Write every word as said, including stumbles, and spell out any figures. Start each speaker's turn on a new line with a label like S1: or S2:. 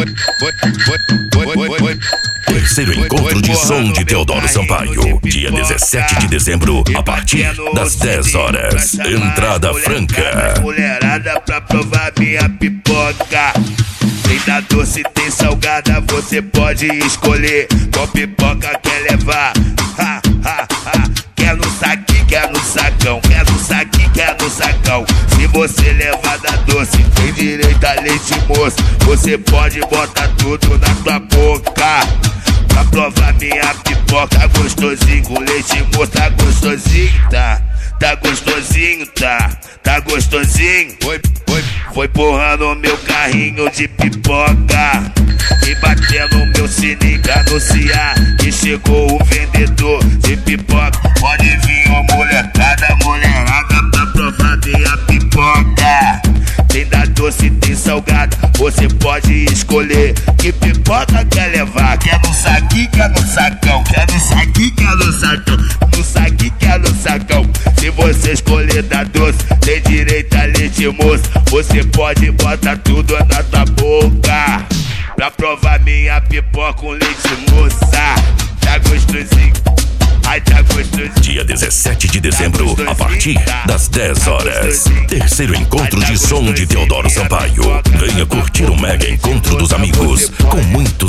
S1: Terceiro encontro de som de Teodoro Sampaio, dia dezessete de dezembro, a partir das dez horas. Entrada franca.
S2: Mulherada pra provar minha pipoca. Tem da doce, tem salgada, você pode escolher qual pipoca quer levar. Ha, ha, ha. Quer no saquinho, quer no sacão, quer no saquinho, quer no sacão. Se você levar da doce, tem direito a leite moço. Você pode botar tudo na tua boca pra provar minha pipoca. Gostosinho com leite moço, tá gostosinho, tá? Tá gostosinho, tá? Tá gostosinho? Foi, foi, foi porrando meu carrinho de pipoca e batendo meu sininho pra anunciar que chegou o vendedor de pipoca. Pode vir, ó molecada, mulherada pra provar minha pipoca. Tem da doce, tem salgada, você pode escolher que pipoca quer levar. Quer no saquinho, quer no sacão, quer no saquinho, quer no sacão, no saquinho, quer no sacão. Se você escolher da doce, tem direito a leite moço. Você pode botar tudo na tua boca pra provar minha pipoca com leite moça. Tá gostosinho? Ai, tá gostosinho.
S1: Dia dezessete de dezembro, a partir das dez horas. Terceiro encontro de som de Teodoro Sampaio. Venha curtir o mega encontro dos amigos com muito